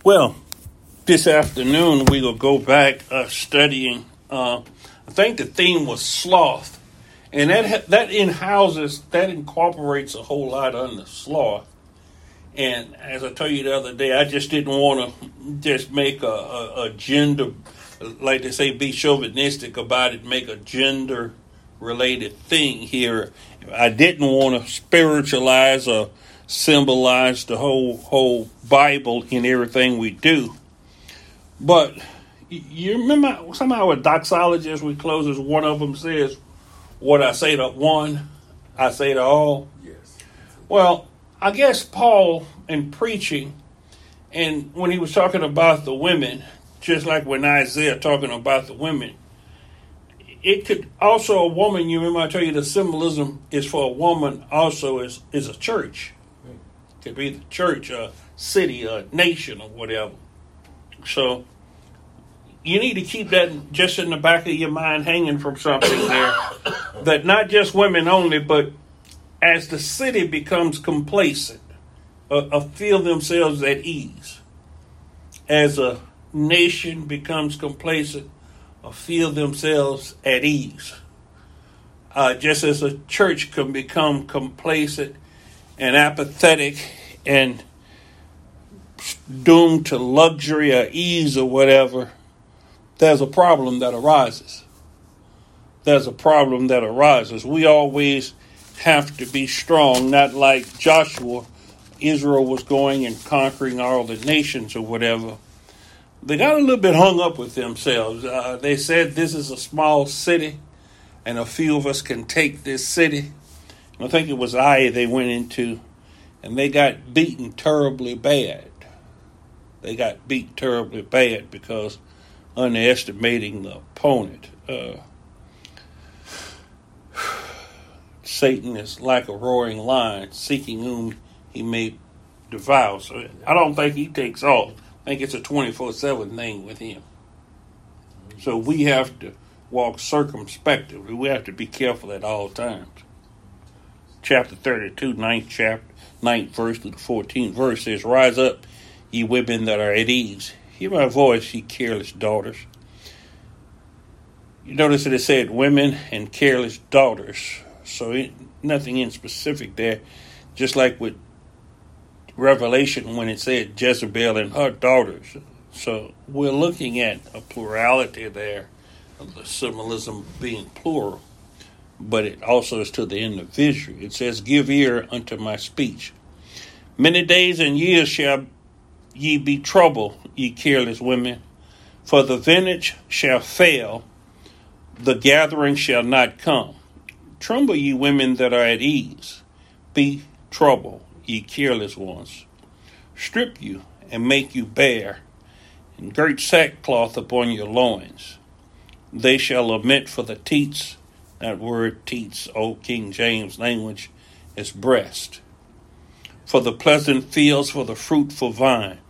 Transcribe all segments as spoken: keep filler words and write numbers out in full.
Well, this afternoon we will go back uh, studying. Uh, I think the theme was sloth, and that that in houses that incorporates a whole lot under sloth. And as I told you the other day, I just didn't want to just make a, a, a gender, like they say, be chauvinistic about it, make a gender related thing here. I didn't want to spiritualize or symbolize the whole whole Bible in everything we do. But you remember somehow a doxology as we close, as one of them says, what I say to one, I say to all. Yes. Well, I guess Paul in preaching, and when he was talking about the women, just like when Isaiah talking about the women, it could also, a woman, you remember I tell you the symbolism is for a woman also is, is a church. It could be the church, a city, a nation, or whatever. So you need to keep that just in the back of your mind, hanging from something there, that not just women only, but as the city becomes complacent, uh, uh, feel themselves at ease. As a nation becomes complacent, or feel themselves at ease. Uh, just as a church can become complacent and apathetic and doomed to luxury or ease or whatever, there's a problem that arises. There's a problem that arises. We always have to be strong, not like Joshua. Israel was going and conquering all the nations or whatever. They got a little bit hung up with themselves. Uh, they said this is a small city and a few of us can take this city. I think it was Ai they went into, and they got beaten terribly bad. They got beat terribly bad because underestimating the opponent. Uh, Satan is like a roaring lion, seeking whom he may devour. So I don't think he takes off. I think it's a twenty-four seven thing with him. So we have to walk circumspectly. We have to be careful at all times. Chapter thirty-two, ninth chapter, ninth verse to the fourteenth verse says, "Rise up, ye women that are at ease. Hear my voice, ye careless daughters." You notice that it said women and careless daughters. So it, nothing in specific there. Just like with Revelation when it said Jezebel and her daughters. So we're looking at a plurality there, of the symbolism being plural. But it also is to the individual. It says, "Give ear unto my speech. Many days and years shall ye be troubled, ye careless women. For the vintage shall fail, the gathering shall not come. Tremble, ye women that are at ease. Be troubled, ye careless ones. Strip you and make you bare, and girt sackcloth upon your loins. They shall lament for the teats." That word teats, old King James language, is breast. "For the pleasant fields, for the fruitful vine.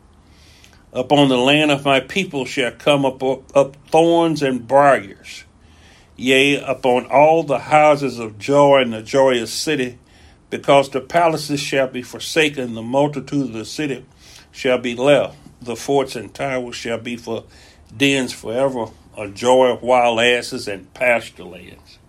Upon the land of my people shall come up, up thorns and briars. Yea, upon all the houses of joy in the joyous city, because the palaces shall be forsaken, the multitude of the city shall be left. The forts and towers shall be for dens forever, a joy of wild asses and pasture lands."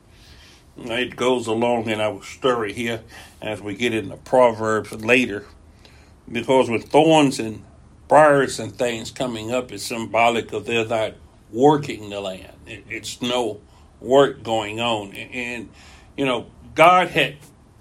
It goes along in our story here as we get into Proverbs later, because with thorns and briars and things coming up, it's symbolic of they're not working the land. It, it's no work going on. And, you know, God had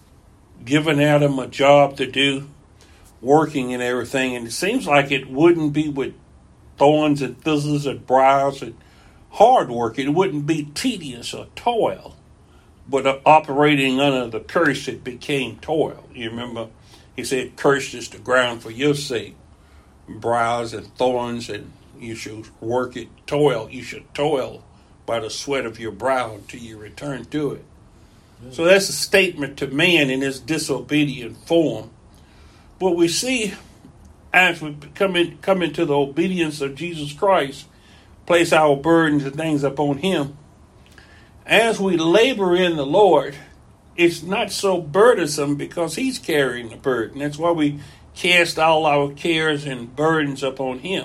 given Adam a job to do, working and everything, and it seems like it wouldn't be with thorns and thistles and briars and hard work. It wouldn't be tedious or toil. But uh, operating under the curse, it became toil. You remember, he said, "Cursed is the ground for your sake. Briars and thorns, and you should work it, toil. You should toil by the sweat of your brow until you return to it." Yeah. So that's a statement to man in his disobedient form. What we see as we come, in, come into the obedience of Jesus Christ, place our burdens and things upon him, as we labor in the Lord, it's not so burdensome because he's carrying the burden. That's why we cast all our cares and burdens upon him.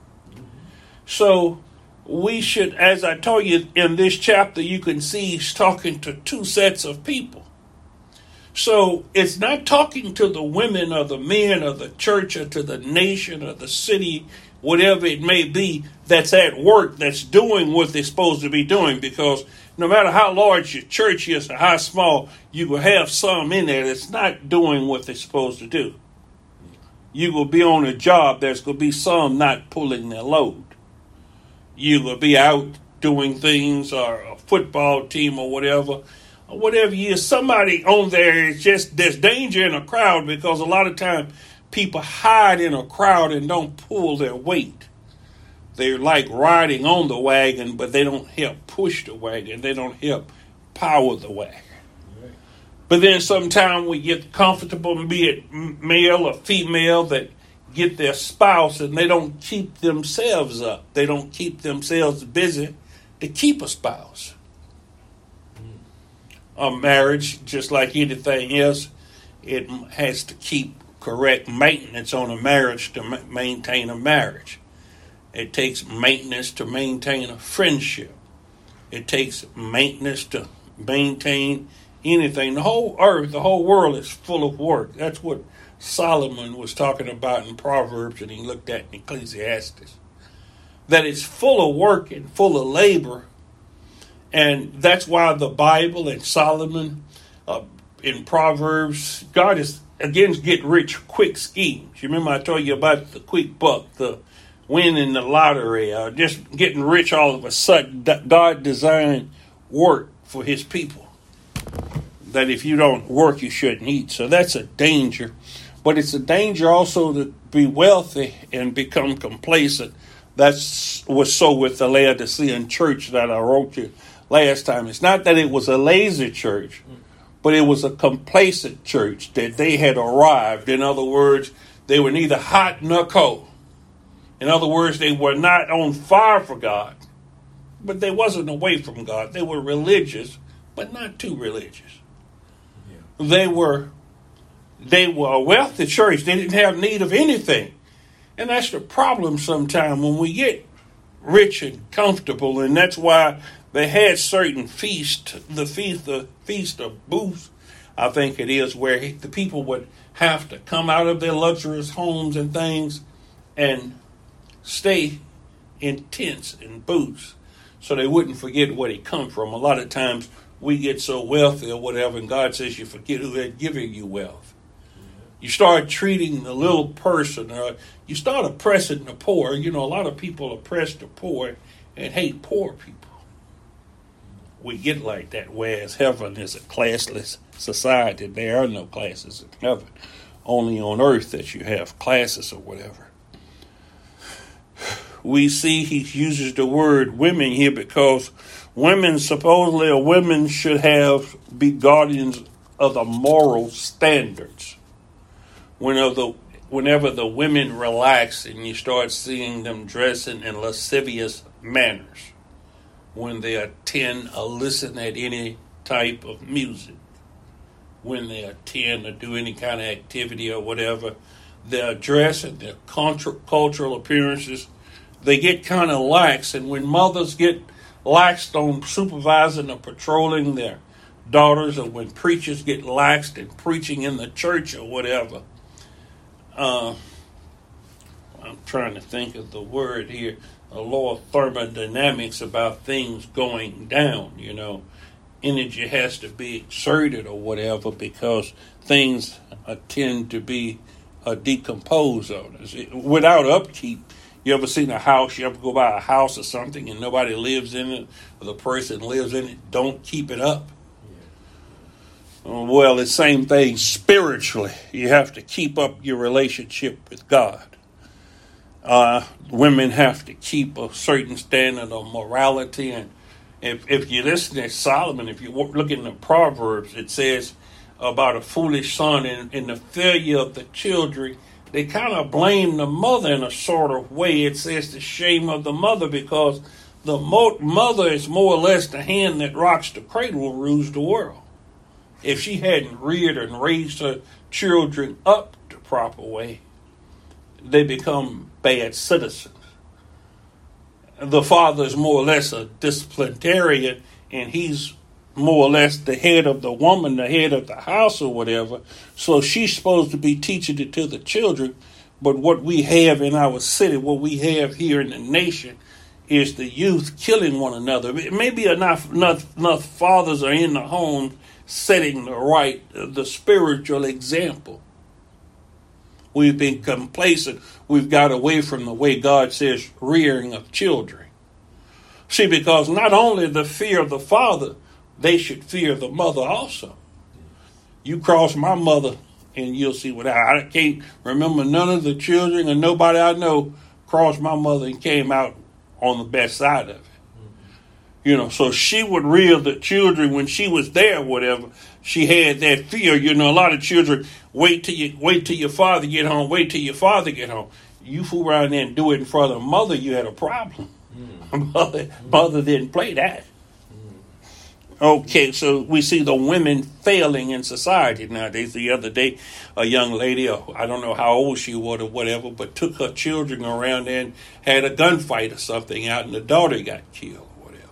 So we should, as I told you in this chapter, you can see he's talking to two sets of people. So it's not talking to the women or the men or the church or to the nation or the city, whatever it may be, that's at work, that's doing what they're supposed to be doing. Because no matter how large your church is or how small, you will have some in there that's not doing what they're supposed to do. You will be on a job, there's going to be some not pulling their load. You will be out doing things, or a football team or whatever, or whatever you is. Somebody on there is just, there's danger in a crowd, because a lot of times people hide in a crowd and don't pull their weight. They're like riding on the wagon, but they don't help push the wagon. They don't help power the wagon. Right. But then sometimes we get comfortable, be it male or female, that get their spouse and they don't keep themselves up. They don't keep themselves busy to keep a spouse. A marriage, just like anything else, it has to keep correct maintenance on a marriage to ma- maintain a marriage. It takes maintenance to maintain a friendship. It takes maintenance to maintain anything. The whole earth, the whole world is full of work. That's what Solomon was talking about in Proverbs, and he looked at in Ecclesiastes. That it's full of work and full of labor. And that's why the Bible and Solomon uh, in Proverbs, God is against get rich quick schemes. You remember I told you about the quick buck, the winning the lottery, uh, just getting rich all of a sudden. God designed work for his people. That if you don't work, you shouldn't eat. So that's a danger. But it's a danger also to be wealthy and become complacent. That's was so with the Laodicean church that I wrote you last time. It's not that it was a lazy church, but it was a complacent church, that they had arrived. In other words, they were neither hot nor cold. In other words, they were not on fire for God, but they wasn't away from God. They were religious, but not too religious. Yeah. They were they were a wealthy church. They didn't have need of anything. And that's the problem sometimes when we get rich and comfortable, and that's why they had certain feasts, the feast, the feast of booths, I think it is, where the people would have to come out of their luxurious homes and things and stay in tents and booths so they wouldn't forget where they come from. A lot of times we get so wealthy or whatever, and God says you forget who had given you wealth. You start treating the little person, or you start oppressing the poor. You know, a lot of people oppress the poor and hate poor people. We get like that, whereas heaven is a classless society. There are no classes in heaven. Only on earth that you have classes or whatever. We see he uses the word women here because women, supposedly, or women should have be guardians of the moral standards. Whenever the, whenever the women relax and you start seeing them dressing in lascivious manners, when they attend or listen at any type of music, when they attend or do any kind of activity or whatever, their dress and their contra- cultural appearances, they get kind of lax. And when mothers get laxed on supervising or patrolling their daughters, or when preachers get laxed in preaching in the church or whatever, uh, I'm trying to think of the word here, a law of thermodynamics about things going down, you know. Energy has to be exerted or whatever because things uh, tend to be uh, decomposed on us. Without upkeep, you ever seen a house, you ever go by a house or something and nobody lives in it, or the person lives in it, don't keep it up? Well, the same thing spiritually. You have to keep up your relationship with God. Uh, women have to keep a certain standard of morality. And if, if you listen to Solomon, if you look in the Proverbs, it says about a foolish son and, and the failure of the children. They kind of blame the mother in a sort of way. It says the shame of the mother, because the mo- mother is more or less the hand that rocks the cradle, rules the world. If she hadn't reared and raised her children up proper way, they become bad citizens. The father is more or less a disciplinarian, and he's more or less the head of the woman, the head of the house or whatever. So she's supposed to be teaching it to the children. But what we have in our city, what we have here in the nation, is the youth killing one another. Maybe enough, enough, enough fathers are in the home setting the right, the spiritual example. We've been complacent. We've got away from the way God says rearing of children. See, because not only the fear of the father, they should fear the mother also. You cross my mother and you'll see what I, I can't remember none of the children and nobody I know crossed my mother and came out on the best side of it. You know, so she would rear the children when she was there, whatever. She had that fear. You know, a lot of children wait till you wait till your father get home, wait till your father get home. You fool around there and do it in front of mother, you had a problem. Mm. mother, mother didn't play that. Mm. Okay, so we see the women failing in society nowadays. The other day, a young lady, I don't know how old she was or whatever, but took her children around there and had a gunfight or something out, and the daughter got killed.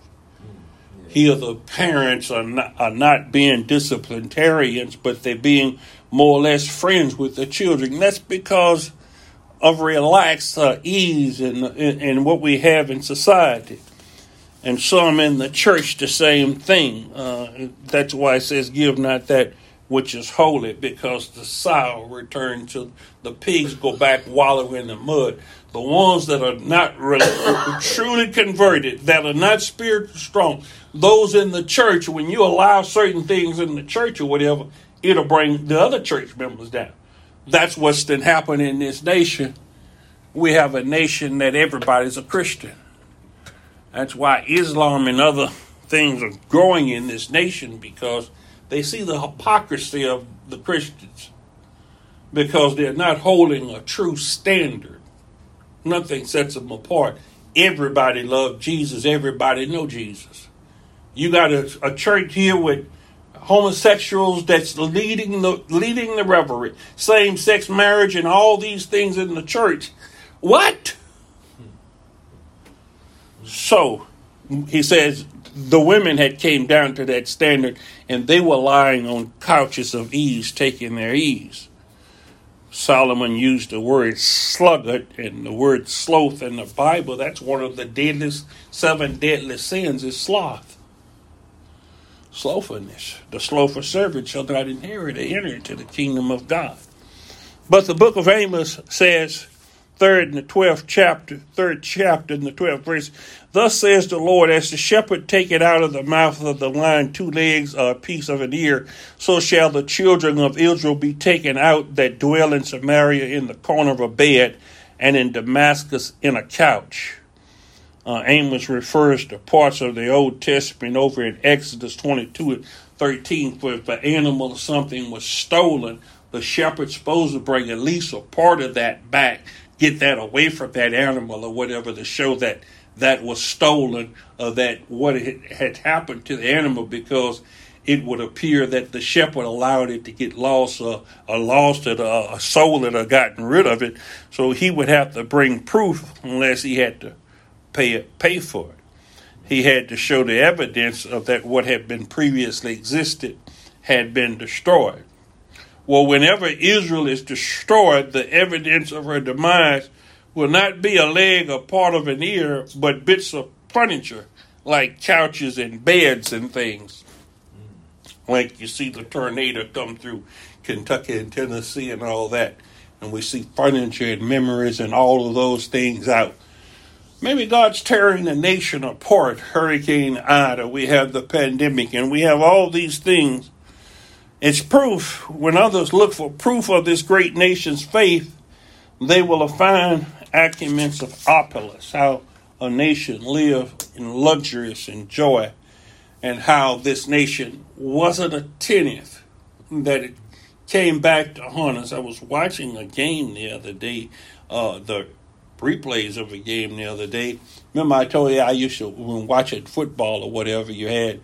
Here the parents are not, are not being disciplinarians, but they're being more or less friends with the children. That's because of relaxed uh, ease in, in, in what we have in society. And some in the church, the same thing. Uh, that's why it says, give not that which is holy, because the sow return to the pigs go back wallow in the mud. The ones that are not really, truly converted, that are not spiritually strong, those in the church, when you allow certain things in the church or whatever, it'll bring the other church members down. That's what's been happening in this nation. We have a nation that everybody's a Christian. That's why Islam and other things are growing in this nation, because they see the hypocrisy of the Christians, because they're not holding a true standard. Nothing sets them apart. Everybody loves Jesus. Everybody know Jesus. You got a, a church here with homosexuals that's leading the leading the revelry, same-sex marriage, and all these things in the church. What? So he says the women had came down to that standard, and they were lying on couches of ease, taking their ease. Solomon used the word sluggard and the word sloth in the Bible. That's one of the deadliest, seven deadly sins is sloth. Slothfulness. The slothful servant shall not inherit or enter into the kingdom of God. But the book of Amos says, third and the twelfth chapter, third chapter in the twelfth verse, thus says the Lord, as the shepherd taketh out of the mouth of the lion two legs or a piece of an ear, so shall the children of Israel be taken out that dwell in Samaria in the corner of a bed, and in Damascus in a couch. Uh, Amos refers to parts of the Old Testament over in Exodus twenty-two and thirteen, for if an animal or something was stolen, the shepherd's supposed to bring at least a part of that back, get that away from that animal or whatever, to show that that was stolen, or that what had happened to the animal, because it would appear that the shepherd allowed it to get lost, or, or lost it, or a soul that had gotten rid of it. So he would have to bring proof unless he had to pay pay for it. He had to show the evidence of that what had been previously existed had been destroyed. Well, whenever Israel is destroyed, the evidence of her demise will not be a leg or part of an ear, but bits of furniture, like couches and beds and things. Like you see the tornado come through Kentucky and Tennessee and all that, and we see furniture and memories and all of those things out. Maybe God's tearing the nation apart. Hurricane Ida, we have the pandemic, and we have all these things. It's proof. When others look for proof of this great nation's faith, they will find accuments of opulence, how a nation lived in luxurious and joy, and how this nation wasn't attentive, that it came back to haunt us. I was watching a game the other day, uh, the replays of a game the other day. Remember I told you I used to, when watching football or whatever, you had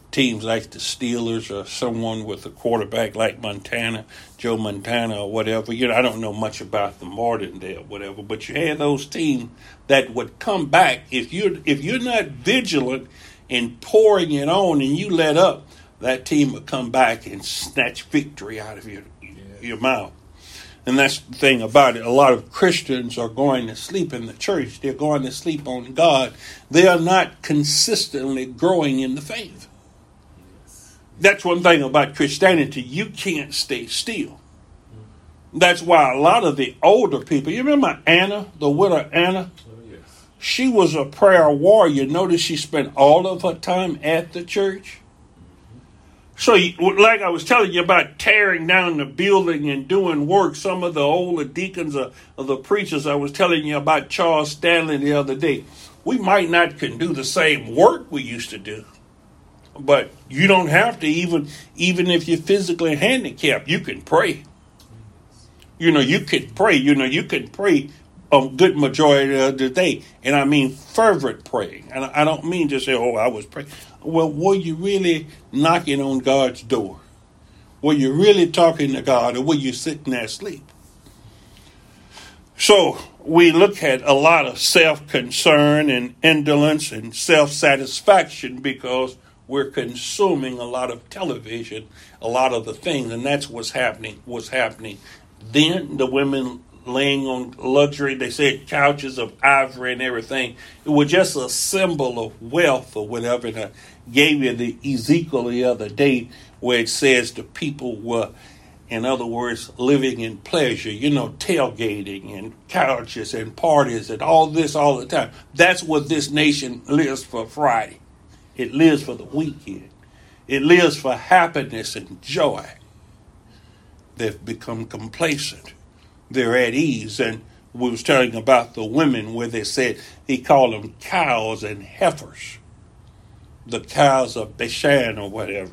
teams like the Steelers or someone with a quarterback like Montana, Joe Montana or whatever. You know, I don't know much about the modern day or whatever, but you had those teams that would come back if you're if you're not vigilant in pouring it on and you let up, that team would come back and snatch victory out of your yeah. your mouth. And that's the thing about it. A lot of Christians are going to sleep in the church. They're going to sleep on God. They are not consistently growing in the faith. That's one thing about Christianity. You can't stay still. That's why a lot of the older people, you remember Anna, the widow Anna? Oh, yes. She was a prayer warrior. Notice she spent all of her time at the church. So, like I was telling you about tearing down the building and doing work, some of the older deacons or, or the preachers, I was telling you about Charles Stanley the other day. We might not can do the same work we used to do, but you don't have to even, even if you're physically handicapped, you can pray. You know, you can pray. You know, you can pray a good majority of the day. And I mean fervent praying. And I don't mean to say, oh, I was praying. Well, were you really knocking on God's door? Were you really talking to God, or were you sitting there asleep? So we look at a lot of self-concern and indolence and self-satisfaction because we're consuming a lot of television, a lot of the things, and that's what's happening. What's happening. Then the women laying on luxury, they said couches of ivory and everything. It was just a symbol of wealth or whatever. And I gave you the Ezekiel the other day where it says the people were, in other words, living in pleasure, you know, tailgating and couches and parties and all this all the time. That's what this nation lives for Friday. It lives for the weekend. It lives for happiness and joy. They've become complacent. They're at ease. And we was telling about the women where they said he called them cows and heifers. The cows of Bashan or whatever.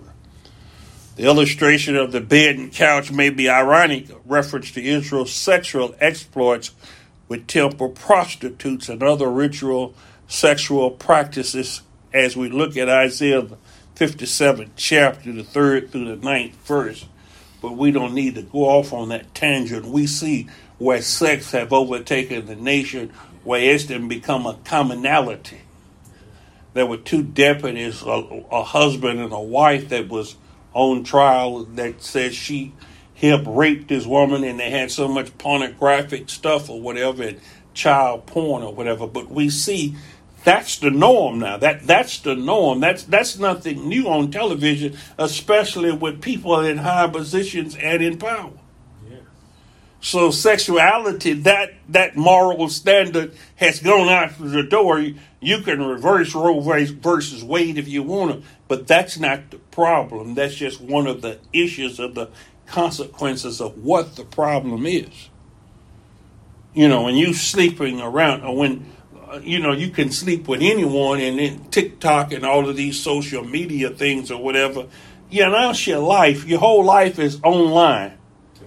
The illustration of the bed and couch may be ironic, a reference to Israel's sexual exploits with temple prostitutes and other ritual sexual practices as we look at Isaiah fifty-seventh chapter, the third through the ninth verse. But we don't need to go off on that tangent. We see where sex have overtaken the nation, where it's then become a commonality. There were two deputies, a, a husband and a wife that was on trial that said she helped rape this woman, and they had so much pornographic stuff or whatever, and child porn or whatever. But we see that's the norm now. That that's the norm. That's that's nothing new on television, especially with people in high positions and in power. Yeah. So sexuality, that that moral standard has gone out the door. You can reverse Roe versus Wade if you want to, but that's not the problem. That's just one of the issues of the consequences of what the problem is. You know, when you sleeping around, or when you know, you can sleep with anyone, and then TikTok and all of these social media things or whatever, you announce your life. Your whole life is online.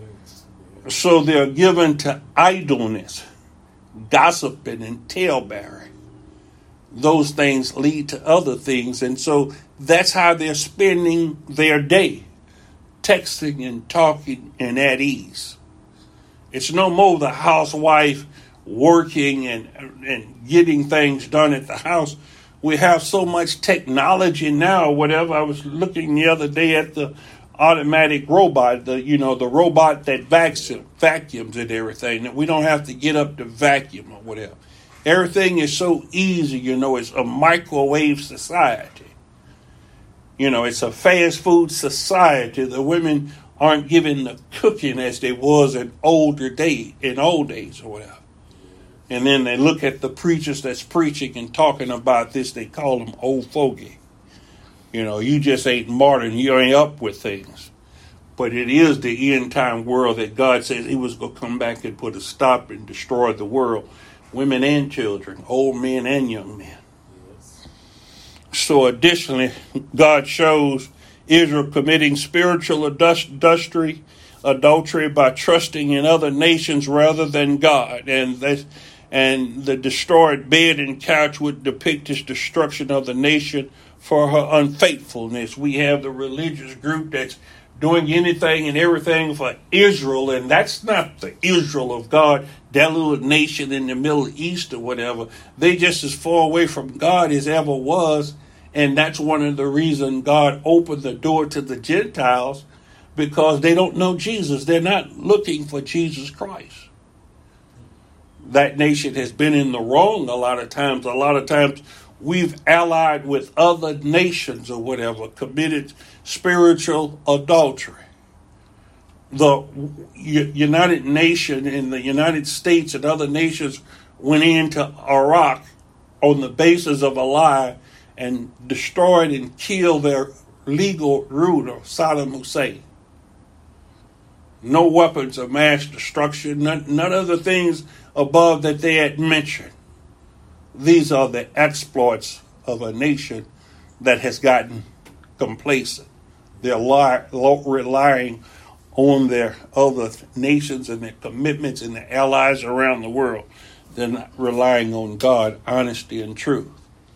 So they're given to idleness, gossiping, and talebearing. Those things lead to other things. And so that's how they're spending their day, texting and talking and at ease. It's no more the housewife working and and getting things done at the house. We have so much technology now, whatever. I was looking the other day at the automatic robot, the you know, the robot that vacuum, vacuums and everything, that we don't have to get up to vacuum or whatever. Everything is so easy, you know, it's a microwave society. You know, it's a fast food society. The women aren't given the cooking as they was in older day, in old days or whatever. And then they look at the preachers that's preaching and talking about this. They call them old fogey. You know, you just ain't modern. You ain't up with things. But it is the end time world that God says he was going to come back and put a stop and destroy the world. Women and children, old men and young men. So additionally, God shows Israel committing spiritual adultery, adultery by trusting in other nations rather than God. And that's And the destroyed bed and couch would depict his destruction of the nation for her unfaithfulness. We have the religious group that's doing anything and everything for Israel, and that's not the Israel of God, that little nation in the Middle East or whatever. They just as far away from God as ever was, and that's one of the reasons God opened the door to the Gentiles, because they don't know Jesus. They're not looking for Jesus Christ. That nation has been in the wrong a lot of times. A lot of times we've allied with other nations or whatever, committed spiritual adultery. The United Nations and the United States and other nations went into Iraq on the basis of a lie and destroyed and killed their legal ruler, Saddam Hussein. No weapons of mass destruction, none, none of the things above that they had mentioned. These are the exploits of a nation that has gotten complacent. They're li- relying on their other nations and their commitments and their allies around the world. They're not relying on God, honesty, and truth.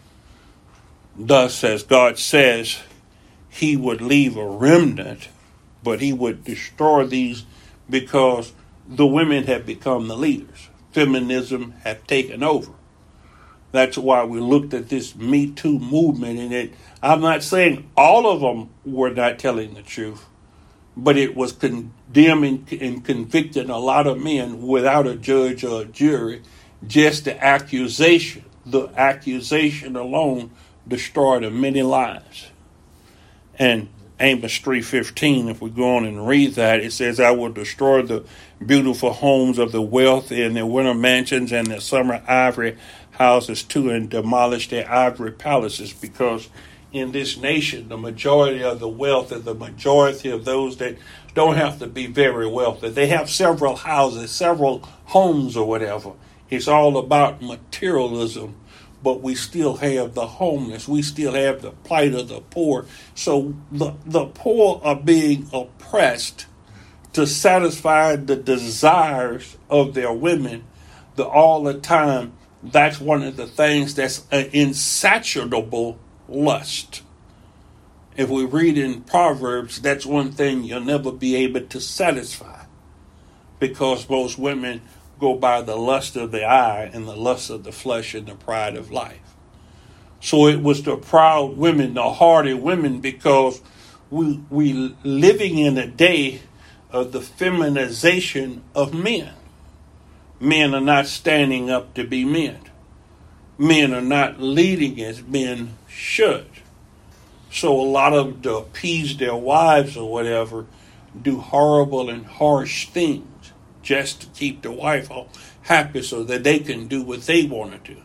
Thus, as God says, he would leave a remnant, but he would destroy these because the women have become the leaders. Feminism have taken over. That's why we looked at this Me Too movement, and it, I'm not saying all of them were not telling the truth, but it was condemning and convicting a lot of men without a judge or a jury. Just the accusation, the accusation alone destroyed many lives. And Amos three fifteen, if we go on and read that, it says, I will destroy the beautiful homes of the wealthy and their winter mansions and their summer ivory houses too, and demolish their ivory palaces, because in this nation, the majority of the wealth and the majority of those that don't have to be very wealthy, they have several houses, several homes or whatever. It's all about materialism, but we still have the homeless. We still have the plight of the poor. So the, the poor are being oppressed to satisfy the desires of their women the, all the time. That's one of the things that's an insatiable lust. If we read in Proverbs, that's one thing you'll never be able to satisfy, because most women go by the lust of the eye and the lust of the flesh and the pride of life. So it was the proud women, the hardy women, because we we living in a day of the feminization of men. Men are not standing up to be men. Men are not leading as men should. So a lot of them, to appease their wives or whatever, do horrible and harsh things just to keep the wife happy so that they can do what they want to do.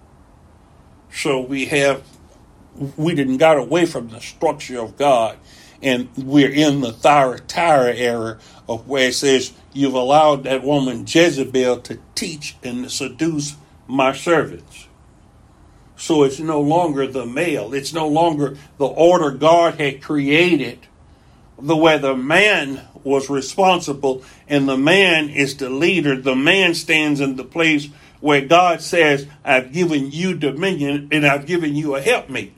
So we have, we didn't got away from the structure of God, and we're in the Thyatira era of where it says, you've allowed that woman Jezebel to teach and to seduce my servants. So it's no longer the male. It's no longer the order God had created, the way the man was responsible and the man is the leader. The man stands in the place where God says, I've given you dominion and I've given you a helpmate.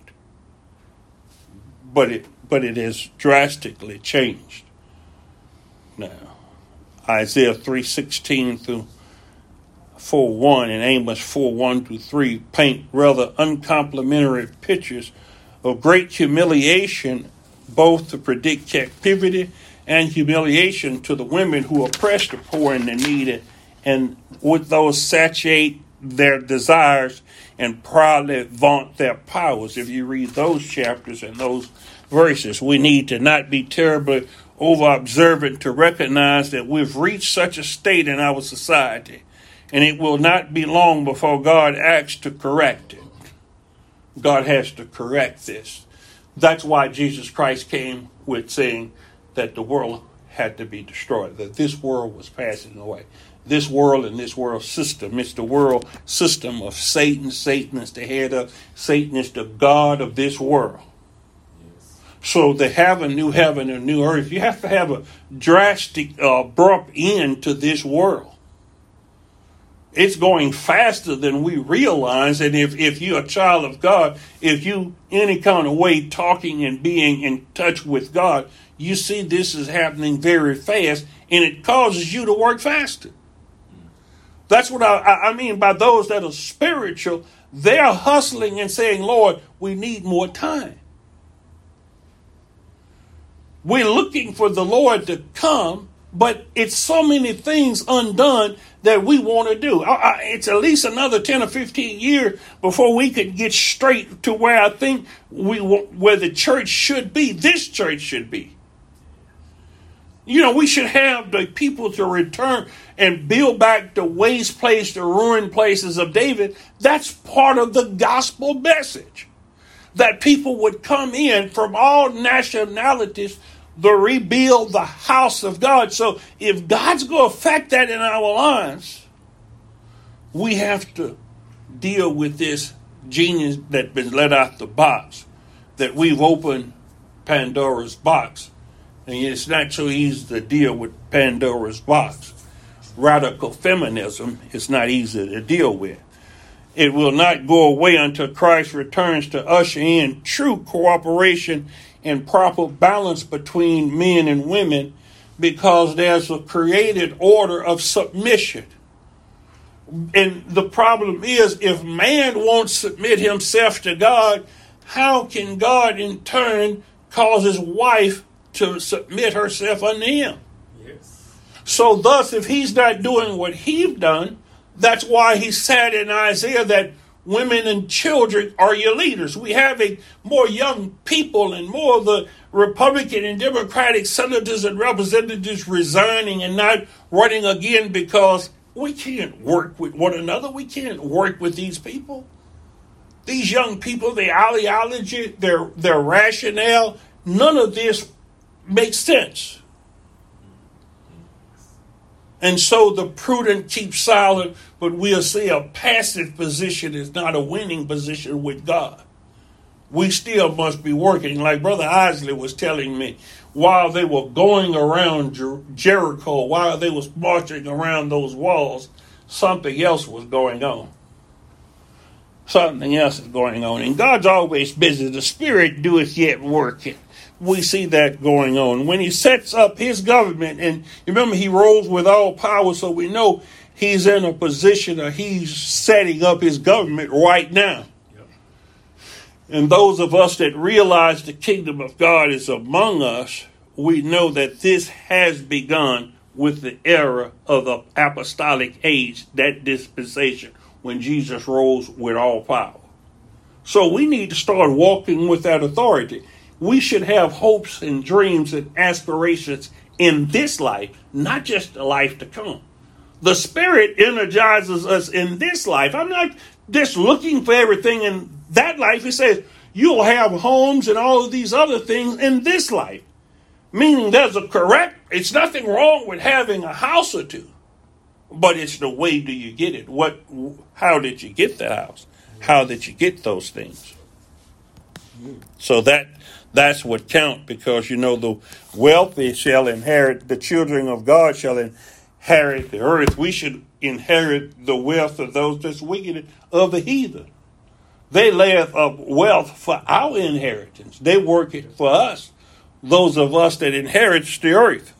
But it, but it has drastically changed now. Isaiah three sixteen through four one and Amos four one through three paint rather uncomplimentary pictures of great humiliation, both to predict captivity and humiliation to the women who oppress the poor and the needy, and with those satiate their desires and proudly vaunt their powers. If you read those chapters and those verses, we need to not be terribly over-observant to recognize that we've reached such a state in our society, and it will not be long before God acts to correct it. God has to correct this. That's why Jesus Christ came with saying that the world had to be destroyed, that this world was passing away. This world and this world system, it's the world system of Satan. Satan is the head of, Satan is the God of this world. Yes. So to have a new heaven and new earth, you have to have a drastic, uh, abrupt end to this world. It's going faster than we realize. And if, if you're a child of God, if you any kind of way talking and being in touch with God, you see this is happening very fast, and it causes you to work faster. That's what I, I mean by those that are spiritual. They're hustling and saying, Lord, we need more time. We're looking for the Lord to come, but it's so many things undone that we want to do. I, I, it's at least another ten or fifteen years before we could get straight to where I think we where the church should be. This church should be. You know, we should have the people to return and build back the waste place, the ruined places of David. That's part of the gospel message. That people would come in from all nationalities to rebuild the house of God. So if God's going to affect that in our lives, we have to deal with this genius that's been let out the box, that we've opened Pandora's box. And it's not so easy to deal with Pandora's box. Radical feminism is not easy to deal with. It will not go away until Christ returns to usher in true cooperation and proper balance between men and women, because there's a created order of submission. And the problem is, if man won't submit himself to God, how can God in turn cause his wife to submit herself unto him? Yes. So thus, if he's not doing what he's done, that's why he said in Isaiah that women and children are your leaders. We have a more young people and more of the Republican and Democratic senators and representatives resigning and not running again, because we can't work with one another. We can't work with these people. These young people, their ideology, their, their rationale, none of this makes sense. And so the prudent keep silent, but we'll see a passive position is not a winning position with God. We still must be working. Like Brother Isley was telling me, while they were going around Jer- Jericho, while they was marching around those walls, something else was going on. Something else is going on. And God's always busy. The Spirit doeth yet working. We see that going on. When he sets up his government, and remember he rules with all power, so we know he's in a position or he's setting up his government right now. Yep. And those of us that realize the kingdom of God is among us, we know that this has begun with the era of the apostolic age, that dispensation, when Jesus rose with all power. So we need to start walking with that authority. We should have hopes and dreams and aspirations in this life, not just the life to come. The Spirit energizes us in this life. I'm not just looking for everything in that life. He says you'll have homes and all of these other things in this life. Meaning there's a correct, it's nothing wrong with having a house or two. But it's the way do you get it? What? How did you get the house? How did you get those things? So that that's what counts, because, you know, the wealthy shall inherit, the children of God shall inherit the earth. We should inherit the wealth of those that's wicked, of the heathen. They lay up wealth for our inheritance. They work it for us, those of us that inherits the earth.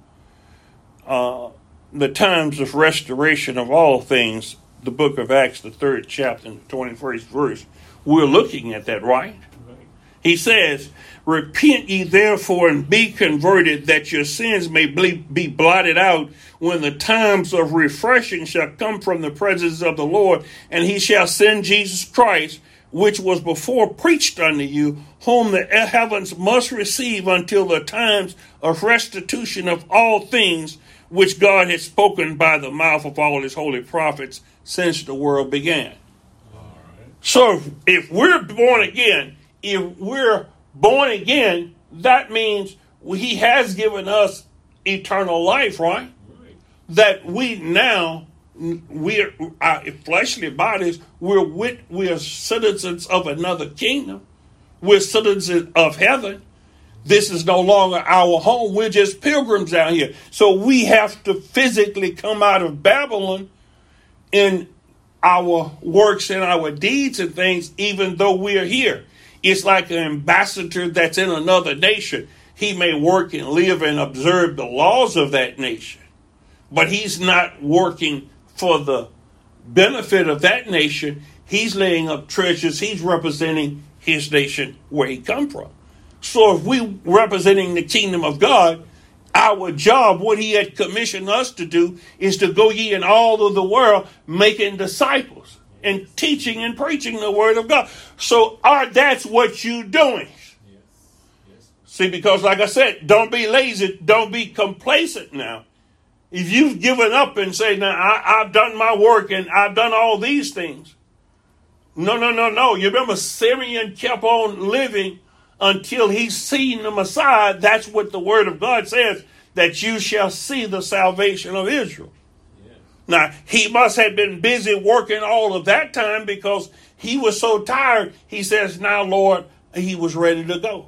Uh, the times of restoration of all things, the book of Acts, the third chapter, and the twenty-first verse, we're looking at that, right? He says, repent ye therefore and be converted, that your sins may be blotted out, when the times of refreshing shall come from the presence of the Lord, and he shall send Jesus Christ, which was before preached unto you, whom the heavens must receive until the times of restitution of all things, which God has spoken by the mouth of all his holy prophets since the world began. All right. So if we're born again, if we're born again, that means he has given us eternal life, right? Right. That we now, we're our fleshly bodies, we're with, we're citizens of another kingdom. We're citizens of heaven. This is no longer our home. We're just pilgrims out here. So we have to physically come out of Babylon in our works and our deeds and things, even though we're here. It's like an ambassador that's in another nation. He may work and live and observe the laws of that nation, but he's not working for the benefit of that nation. He's laying up treasures. He's representing his nation where he come from. So if we representing the kingdom of God, our job, what he had commissioned us to do, is to go ye in all of the world, making disciples and teaching and preaching the word of God. So our, that's what you're doing. Yes. Yes. See, because like I said, don't be lazy. Don't be complacent now. If you've given up and say, now I, I've done my work and I've done all these things. No, no, no, no. You remember Simeon kept on living until he's seen the Messiah. That's what the word of God says, that you shall see the salvation of Israel. Yes. Now, he must have been busy working all of that time because he was so tired. He says, now, Lord, he was ready to go.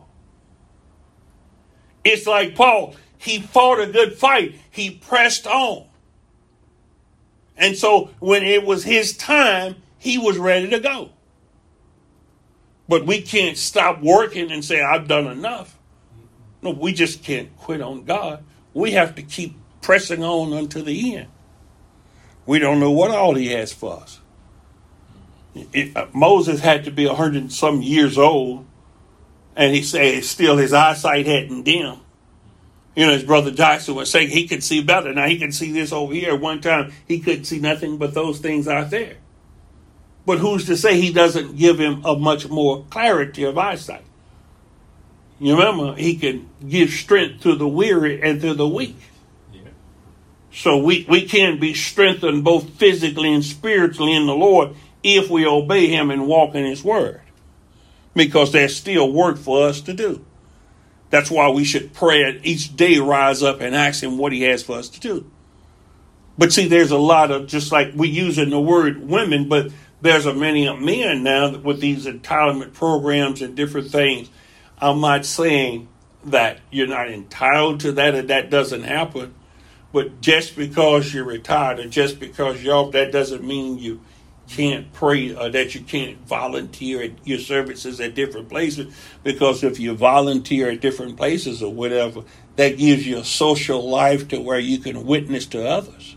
It's like Paul. He fought a good fight. He pressed on. And so when it was his time, he was ready to go. But we can't stop working and say, I've done enough. No, we just can't quit on God. We have to keep pressing on unto the end. We don't know what all he has for us. It, uh, Moses had to be a hundred and some years old, and he said still his eyesight hadn't dimmed. You know, his brother Joshua was saying he could see better. Now he can see this over here. One time he couldn't see nothing but those things out there. But who's to say he doesn't give him a much more clarity of eyesight? You remember, he can give strength to the weary and to the weak. Yeah. So we, we can be strengthened both physically and spiritually in the Lord if we obey him and walk in his word. Because there's still work for us to do. That's why we should pray and each day rise up and ask him what he has for us to do. But see, there's a lot of, just like we using the word women, but there's a many men now with these entitlement programs and different things. I'm not saying that you're not entitled to that or that doesn't happen. But just because you're retired or just because you're off, that doesn't mean you can't pray or that you can't volunteer at your services at different places. Because if you volunteer at different places or whatever, that gives you a social life to where you can witness to others.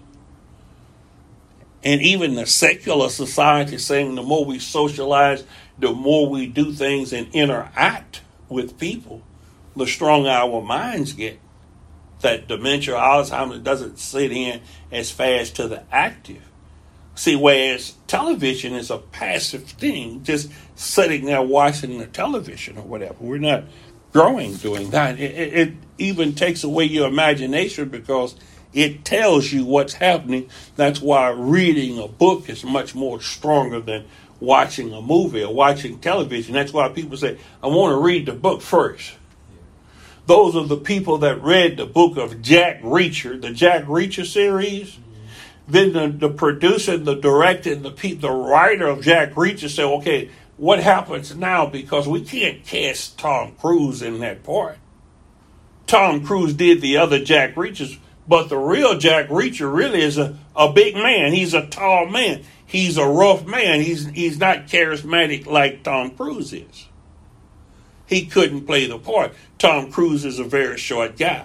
And even the secular society is saying the more we socialize, the more we do things and interact with people, the stronger our minds get. That dementia, Alzheimer's doesn't sit in as fast to the active. See, whereas television is a passive thing, just sitting there watching the television or whatever. We're not growing doing that. It, it, it even takes away your imagination because it tells you what's happening. That's why reading a book is much more stronger than watching a movie or watching television. That's why people say, I want to read the book first. Those are the people that read the book of Jack Reacher, the Jack Reacher series. Mm-hmm. Then the, the producer, the director, and the, pe- the writer of Jack Reacher said, okay, what happens now? Because we can't cast Tom Cruise in that part. Tom Cruise did the other Jack Reachers, but the real Jack Reacher really is a, a big man. He's a tall man. He's a rough man. He's he's not charismatic like Tom Cruise is. He couldn't play the part. Tom Cruise is a very short guy.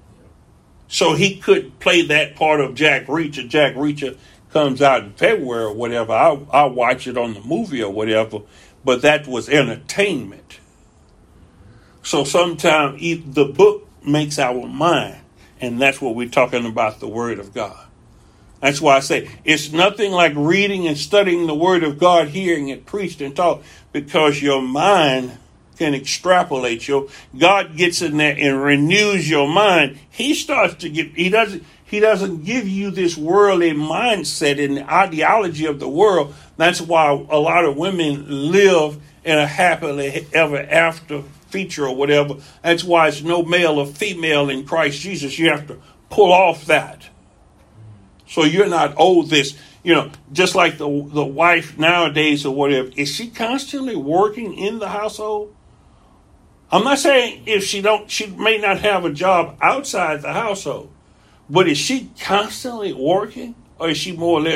So he couldn't play that part of Jack Reacher. Jack Reacher comes out in February or whatever. I'll, I'll watch it on the movie or whatever. But that was entertainment. So sometimes the book makes our mind. And that's what we're talking about, the Word of God. That's why I say it's nothing like reading and studying the Word of God, hearing it preached and taught, because your mind can extrapolate. Your God gets in there and renews your mind. He starts to get, he doesn't, he doesn't give you this worldly mindset and the ideology of the world. That's why a lot of women live in a happily ever after feature or whatever. That's why it's no male or female in Christ Jesus. You have to pull off that. So you're not owed this, you know, just like the the wife nowadays or whatever. Is she constantly working in the household? I'm not saying if she don't, she may not have a job outside the household, but is she constantly working, or is she more or less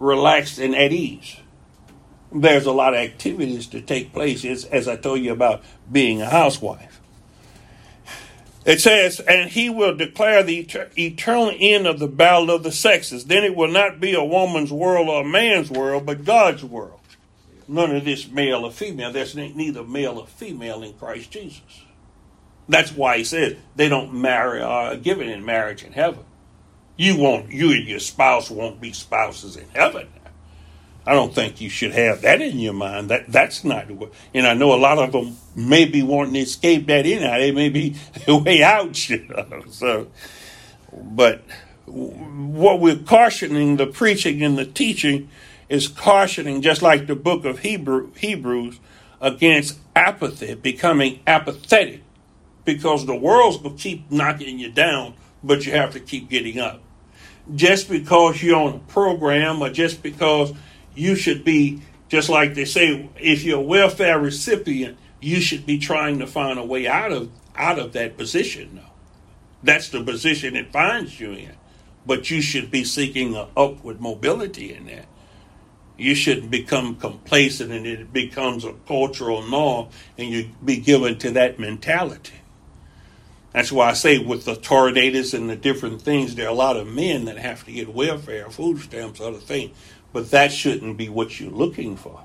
relaxed and at ease. There's a lot of activities to take place, as, as I told you about being a housewife. It says, and he will declare the eternal end of the battle of the sexes. Then it will not be a woman's world or a man's world, but God's world. None of this male or female. There's neither male or female in Christ Jesus. That's why he says they don't marry or are given in marriage in heaven. You won't, you and your spouse won't be spouses in heaven. I don't think you should have that in your mind. That that's not what. And I know a lot of them may be wanting to escape that anyhow. They may be way out, you know. So, but what we're cautioning, the preaching and the teaching, is cautioning, just like the book of Hebrew, Hebrews, against apathy, becoming apathetic, because the world's going to keep knocking you down, but you have to keep getting up. Just because you're on a program, or just because you should be, just like they say, if you're a welfare recipient, you should be trying to find a way out of out of that position. No. That's the position it finds you in. But you should be seeking an upward mobility in that. You shouldn't become complacent and it becomes a cultural norm and you be given to that mentality. That's why I say with the tornadoes and the different things, there are a lot of men that have to get welfare, food stamps, other things. But that shouldn't be what you're looking for.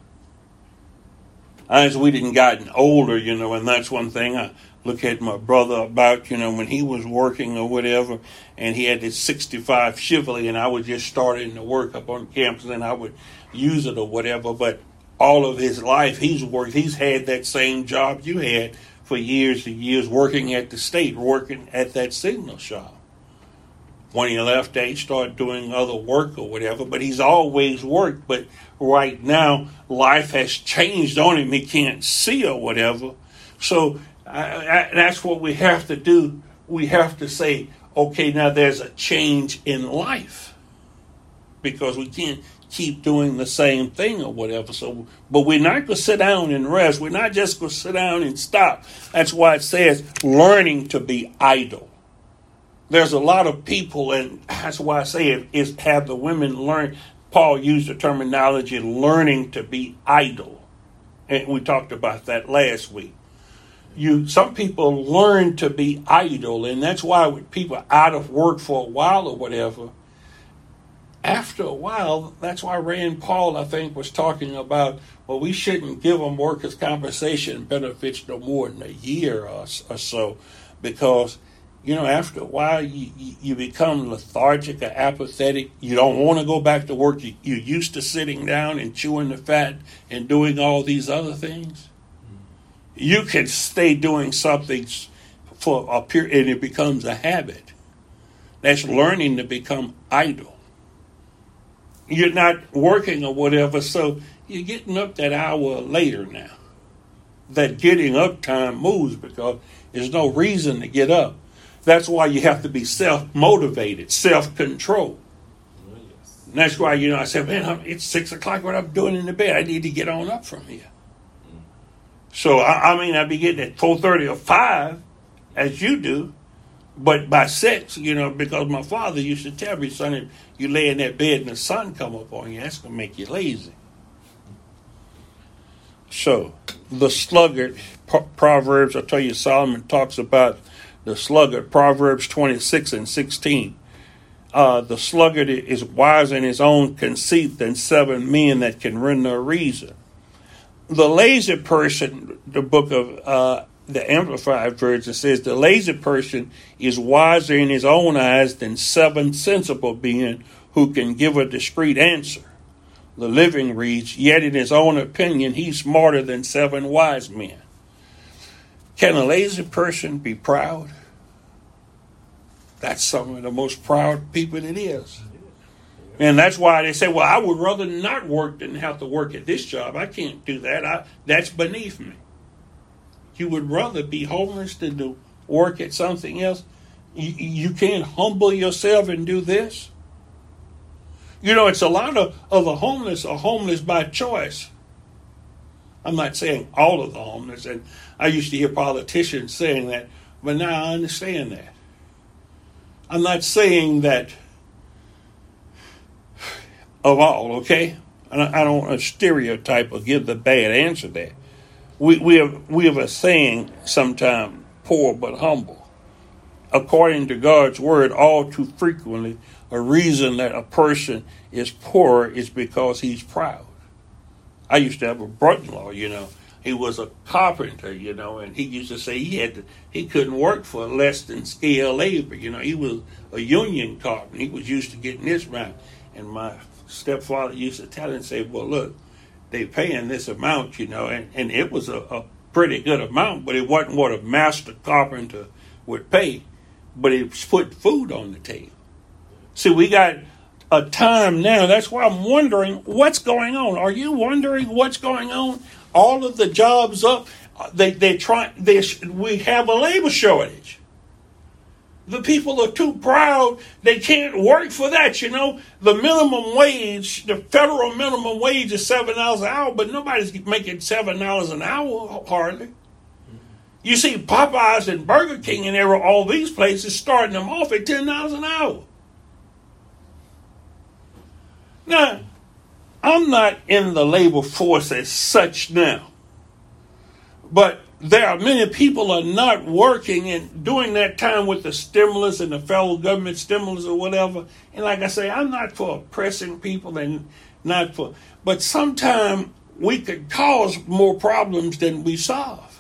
As we didn't gotten older, you know, and that's one thing I look at my brother about, you know, when he was working or whatever, and he had this sixty-five Chevrolet, and I was just starting to work up on campus, and I would use it or whatever. But all of his life, he's worked, he's had that same job you had for years and years, working at the state, working at that signal shop. When he left there, he started doing other work or whatever, but he's always worked. But right now, life has changed on him. He can't see or whatever. So I, I, that's what we have to do. We have to say, okay, now there's a change in life, because we can't keep doing the same thing or whatever. So, but we're not going to sit down and rest. We're not just going to sit down and stop. That's why it says learning to be idle. There's a lot of people, and that's why I say it is have the women learn. Paul used the terminology learning to be idle. And we talked about that last week. You, some people learn to be idle, and that's why when people are out of work for a while or whatever, after a while, that's why Rand Paul, I think, was talking about, well, we shouldn't give them workers' compensation benefits no more than a year or, or so, because you know, after a while, you, you become lethargic or apathetic. You don't want to go back to work. You, you're used to sitting down and chewing the fat and doing all these other things. You can stay doing something for a period, and it becomes a habit. That's learning to become idle. You're not working or whatever, so you're getting up that hour later now. That getting up time moves because there's no reason to get up. That's why you have to be self-motivated, self-controlled. Oh, yes. And that's why, you know, I said, man, it's six o'clock, what I'm doing in the bed. I need to get on up from here. Mm. So, I, I mean, I'd be getting at four thirty or five, as you do. But by six, you know, because my father used to tell me, son, if you lay in that bed and the sun come up on you, that's going to make you lazy. So, the sluggard, Proverbs, I'll tell you, Solomon talks about the sluggard, Proverbs twenty-six and sixteen. Uh, the sluggard is wiser in his own conceit than seven men that can render a reason. The lazy person, the book of uh, the Amplified Version says, the lazy person is wiser in his own eyes than seven sensible beings who can give a discreet answer. The Living reads, yet in his own opinion, he's smarter than seven wise men. Can a lazy person be proud? That's some of the most proud people it is. And that's why they say, well, I would rather not work than have to work at this job. I can't do that. I, that's beneath me. You would rather be homeless than to work at something else? You, you can't humble yourself and do this? You know, it's a lot of, of the homeless are homeless by choice. I'm not saying all of the homeless, and I used to hear politicians saying that, but now I understand that. I'm not saying that of all, okay? And I, I don't want to stereotype or give the bad answer there. We, we, have, we have a saying sometimes, poor but humble. According to God's word, all too frequently, a reason that a person is poor is because he's proud. I used to have a brother-in-law, you know. He was a carpenter, you know, and he used to say he had to, he couldn't work for less than skilled labor. You know, he was a union carpenter. He was used to getting this amount. And my stepfather used to tell him, say, well, look, they paying this amount, you know, and, and it was a, a pretty good amount, but it wasn't what a master carpenter would pay, but it put food on the table. See, we got a time now. That's why I'm wondering what's going on. Are you wondering what's going on? All of the jobs up. They they try. They we have a labor shortage. The people are too proud. They can't work for that. You know, the minimum wage, the federal minimum wage is seven dollars an hour, but nobody's making seven dollars an hour hardly. You see, Popeyes and Burger King and there all these places starting them off at ten dollars an hour. Now, I'm not in the labor force as such now, but there are many people are not working and during that time with the stimulus and the federal government stimulus or whatever. And like I say, I'm not for oppressing people and not for, but sometimes we could cause more problems than we solve.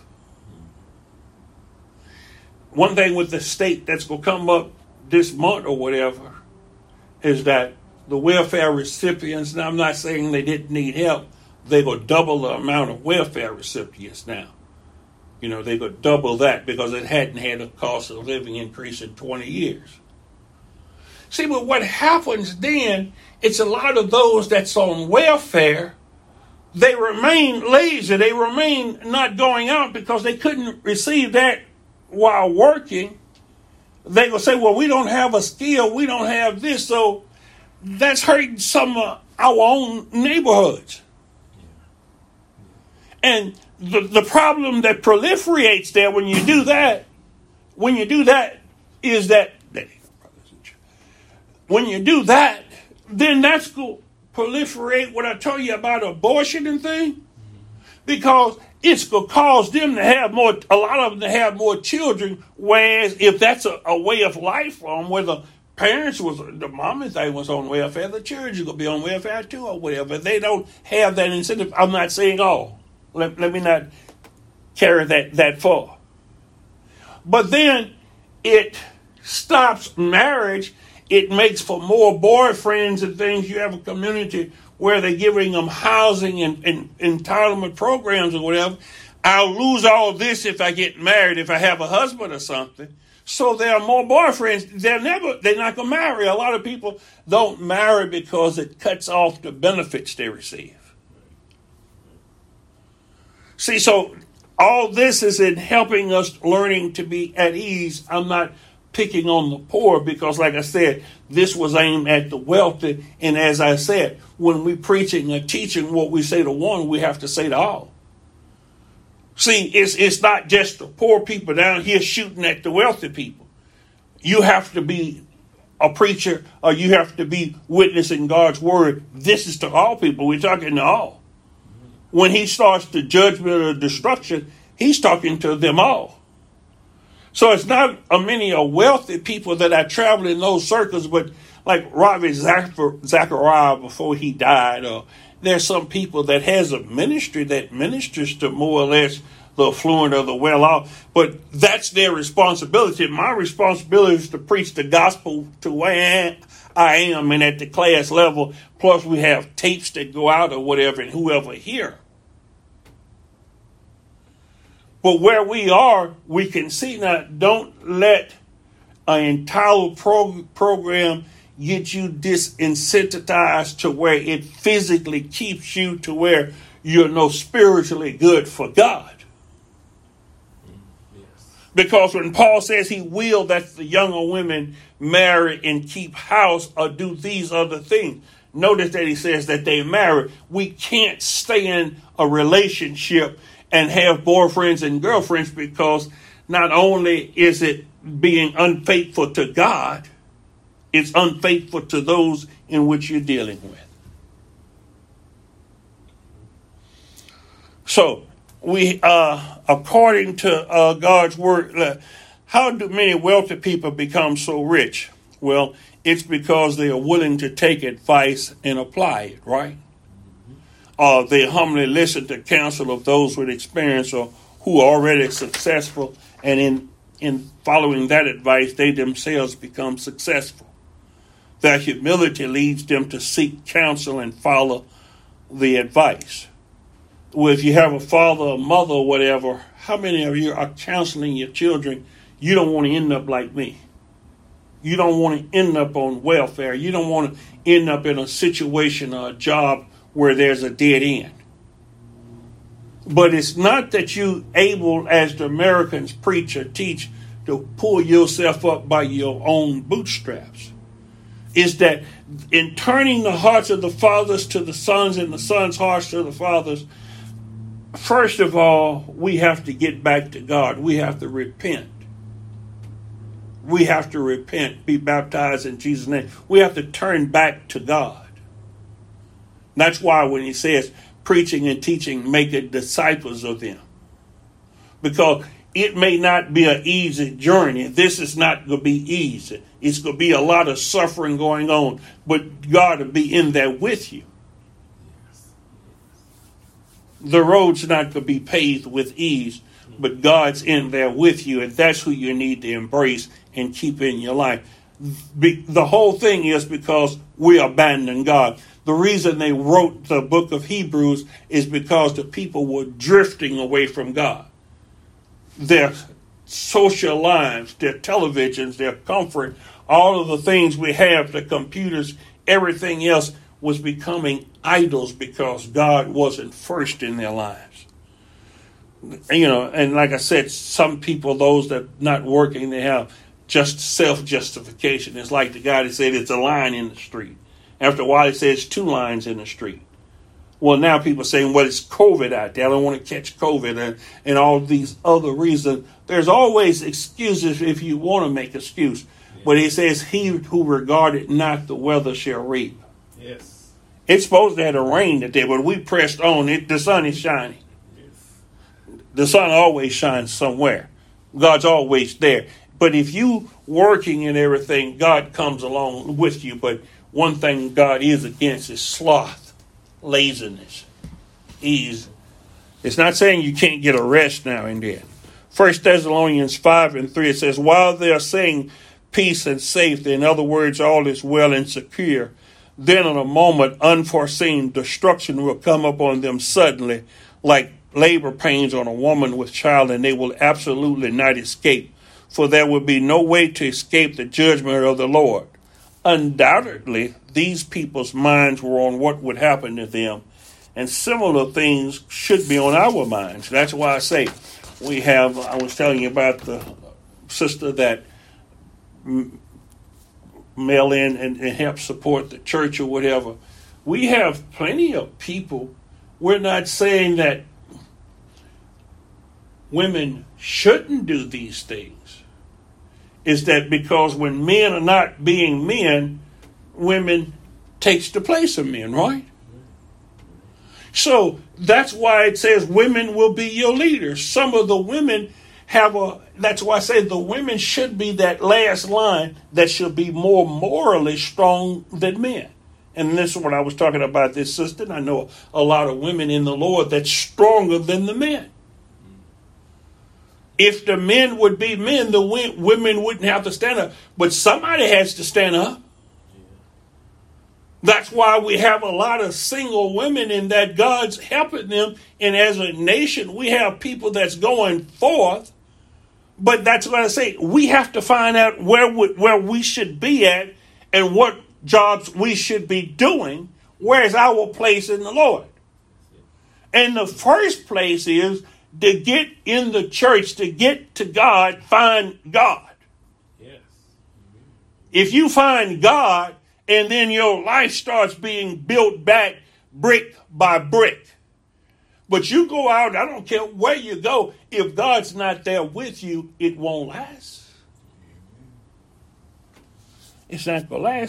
One thing with the state that's going to come up this month or whatever is that the welfare recipients, now I'm not saying they didn't need help, they will double the amount of welfare recipients now. You know, they could double that because it hadn't had a cost of living increase in twenty years. See, but what happens then, it's a lot of those that's on welfare, they remain lazy, they remain not going out because they couldn't receive that while working. They will say, well, we don't have a skill, we don't have this, so that's hurting some of our own neighborhoods. And the, the problem that proliferates there when you do that, when you do that, is that when you do that, then that's going to proliferate what I told you about abortion and thing. Because it's going to cause them to have more, a lot of them to have more children, whereas if that's a, a way of life for them, where the parents was, the mom and they was on welfare, the children are going to be on welfare too or whatever. They don't have that incentive. I'm not saying all. Let, let me not carry that, that far. But then it stops marriage. It makes for more boyfriends and things. You have a community where they're giving them housing and, and entitlement programs or whatever. I'll lose all this if I get married, if I have a husband or something. So there are more boyfriends. They're never, they're not going to marry. A lot of people don't marry because it cuts off the benefits they receive. See, so all this is in helping us learning to be at ease. I'm not picking on the poor because, like I said, this was aimed at the wealthy. And as I said, when we're preaching and teaching, what we say to one, we have to say to all. See, it's it's not just the poor people down here shooting at the wealthy people. You have to be a preacher or you have to be witnessing God's word. This is to all people. We're talking to all. When he starts the judgment or destruction, he's talking to them all. So it's not a many of wealthy people that are traveling in those circles, but like Ravi Zachariah before he died, or there's some people that has a ministry that ministers to more or less the affluent or the well-off, but that's their responsibility. My responsibility is to preach the gospel to where I am and at the class level, plus we have tapes that go out or whatever and whoever here. But where we are, we can see now, don't let an entire pro- program get you disincentitized to where it physically keeps you to where you're no spiritually good for God. Yes. Because when Paul says he will that the younger women marry and keep house or do these other things, notice that he says that they marry. We can't stay in a relationship and have boyfriends and girlfriends because not only is it being unfaithful to God, it's unfaithful to those in which you're dealing with. So we, uh, according to uh, God's word, uh, how do many wealthy people become so rich? Well, it's because they are willing to take advice and apply it, right? Uh, they humbly listen to counsel of those with experience or who are already successful, and in, in following that advice, they themselves become successful. Their humility leads them to seek counsel and follow the advice. Well, if you have a father or mother or whatever, how many of you are counseling your children? You don't want to end up like me. You don't want to end up on welfare. You don't want to end up in a situation or a job where there's a dead end. But it's not that you able, as the Americans preach or teach, to pull yourself up by your own bootstraps. It's that in turning the hearts of the fathers to the sons and the sons' hearts to the fathers, first of all, we have to get back to God. We have to repent. We have to repent, be baptized in Jesus' name. We have to turn back to God. That's why when he says preaching and teaching, make it disciples of them. Because it may not be an easy journey. This is not going to be easy. It's going to be a lot of suffering going on. But God will be in there with you. The road's not going to be paved with ease, but God's in there with you, and that's who you need to embrace and keep in your life. The whole thing is because we abandoned God. The reason they wrote the book of Hebrews is because the people were drifting away from God. Their social lives, their televisions, their comfort, all of the things we have, the computers, everything else was becoming idols because God wasn't first in their lives. You know, and like I said, some people, those that are not working, they have just self-justification. It's like the guy that said it's a line in the street. After a while, he says two lines in the street. Well, now people are saying, well, it's COVID out there. I don't want to catch COVID and, and all these other reasons. There's always excuses if you want to make excuse. Yeah. But he says, he who regarded not the weather shall reap. Yes. It's supposed to have rain today, but we pressed on. It, the sun is shining. Yes. The sun always shines somewhere. God's always there. But if you working and everything, God comes along with you. But one thing God is against is sloth, laziness, ease. It's not saying you can't get a rest now and then. First Thessalonians five and three, it says, while they are saying peace and safety, in other words, all is well and secure, then in a moment, unforeseen destruction will come upon them suddenly, like labor pains on a woman with child, and they will absolutely not escape. For there will be no way to escape the judgment of the Lord. Undoubtedly, these people's minds were on what would happen to them, and similar things should be on our minds. That's why I say we have, I was telling you about the sister that m- mail in and, and help support the church or whatever. We have plenty of people. We're not saying that women shouldn't do these things. Is that because when men are not being men, women takes the place of men, right? So that's why it says women will be your leaders. Some of the women have a, that's why I say the women should be that last line that should be more morally strong than men. And this is what I was talking about this sister. And I know a lot of women in the Lord that's stronger than the men. If the men would be men, the women wouldn't have to stand up. But somebody has to stand up. That's why we have a lot of single women and that God's helping them. And as a nation, we have people that's going forth. But that's what I say. We have to find out where we, where we should be at and what jobs we should be doing. Where's our place in the Lord? And the first place is to get in the church, to get to God, find God. Yes. If you find God and then your life starts being built back brick by brick. But you go out, I don't care where you go, if God's not there with you, it won't last. It's not going to last.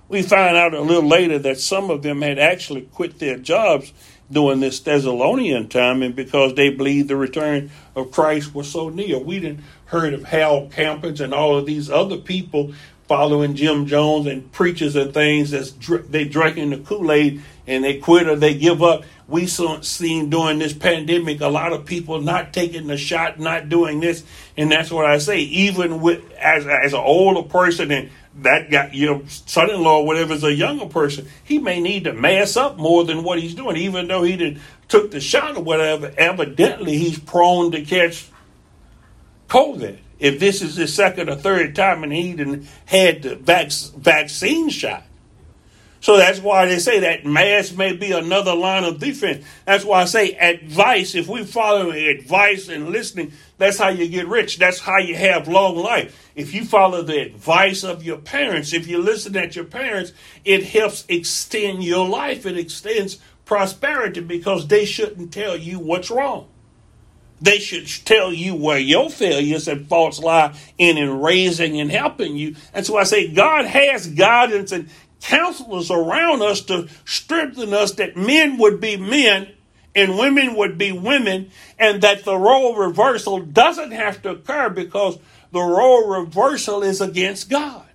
We find out a little later that some of them had actually quit their jobs during this Thessalonian time, and because they believed the return of Christ was so near. We didn't heard of Hal Campins and all of these other people following Jim Jones and preachers and things that's dr- they drinking the Kool-Aid and they quit or they give up. We saw seen during this pandemic a lot of people not taking the shot, not doing this, and that's what I say. Even with as as an older person and that guy, your son-in-law, or whatever, is a younger person, he may need to mass up more than what he's doing, even though he did took the shot or whatever. Evidently, he's prone to catch COVID. If this is his second or third time and he didn't had the vac- vaccine shot. So that's why they say that mask may be another line of defense. That's why I say advice. If we follow advice and listening, that's how you get rich. That's how you have long life. If you follow the advice of your parents, if you listen at your parents, it helps extend your life. It extends prosperity because they shouldn't tell you what's wrong. They should tell you where your failures and faults lie in in raising and helping you. That's why I say God has guidance and counselors around us to strengthen us, that men would be men and women would be women, and that the role reversal doesn't have to occur because the role reversal is against God.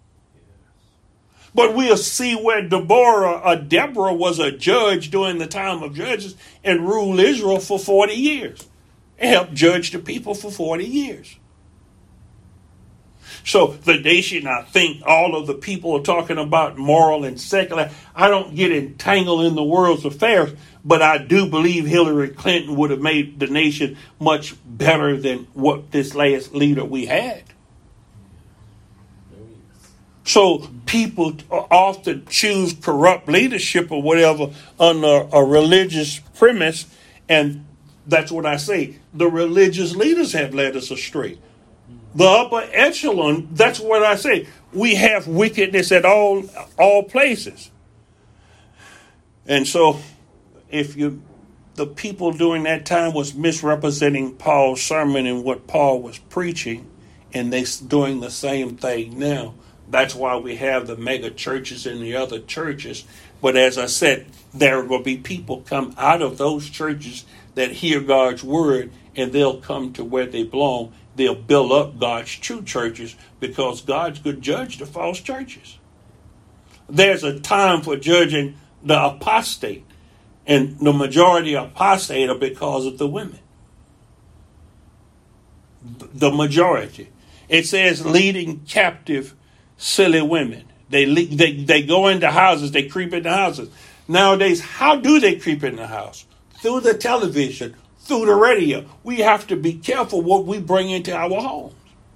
But we'll see where Deborah, or Deborah was a judge during the time of Judges and ruled Israel for forty years. And helped judge the people for forty years. So the nation, I think all of the people are talking about moral and secular. I don't get entangled in the world's affairs, but I do believe Hillary Clinton would have made the nation much better than what this last leader we had. So people often choose corrupt leadership or whatever under a religious premise, and that's what I say. The religious leaders have led us astray. The upper echelon, that's what I say. We have wickedness at all all places. And so if you the people during that time was misrepresenting Paul's sermon and what Paul was preaching, and they're doing the same thing now. That's why we have the mega churches and the other churches. But as I said, there will be people come out of those churches that hear God's word, and they'll come to where they belong. They'll build up God's true churches because God's good judge the false churches. There's a time for judging the apostate, and the majority of apostate are because of the women. The majority. It says leading captive silly women. They, they, they go into houses, they creep into houses. Nowadays, how do they creep in the house? Through the television, through the radio. We have to be careful what we bring into our homes.